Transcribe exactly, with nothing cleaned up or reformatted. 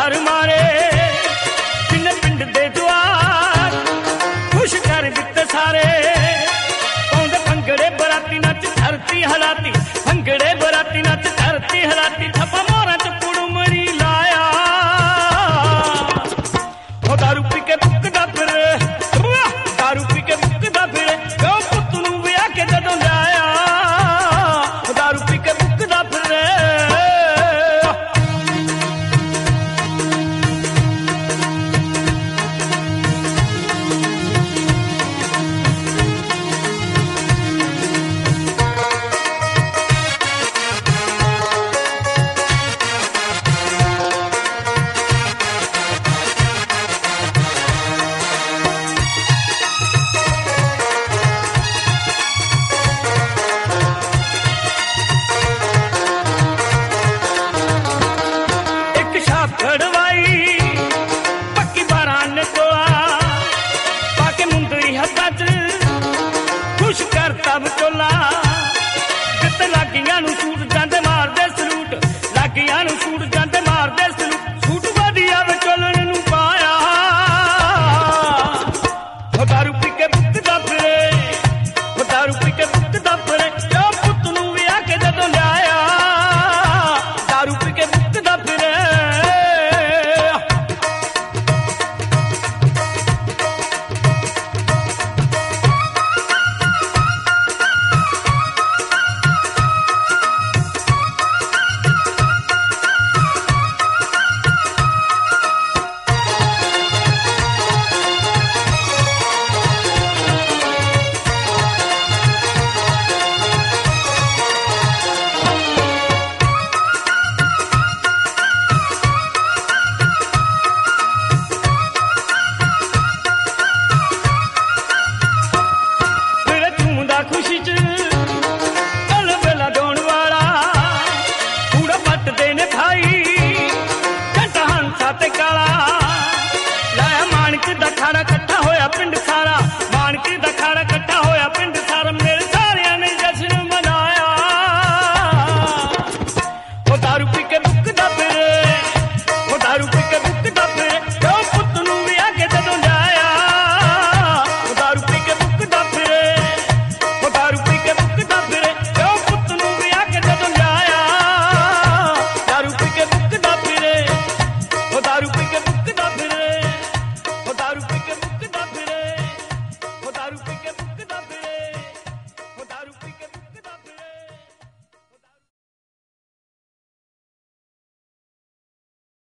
घर मारे जिन्ने पिंड दे जवार खुश कर दिते सारे पाउंदे भंगड़े बराती नच धरती हलाती भंगड़े बराती नच धरती हलाती थप्पा मोरा च कुड़मरी लाया ओ दारू पी के बुकदा फिर दारू पी के बुकदा फिर ओ पुत्त नूं विआह के जदों लाया दारू पी के बुकदा फिर खुश करता बचोला जित लागियां नूं सूट जांदे मारदे सलूट लागियां नूं सूट जांदे मारदे सलूट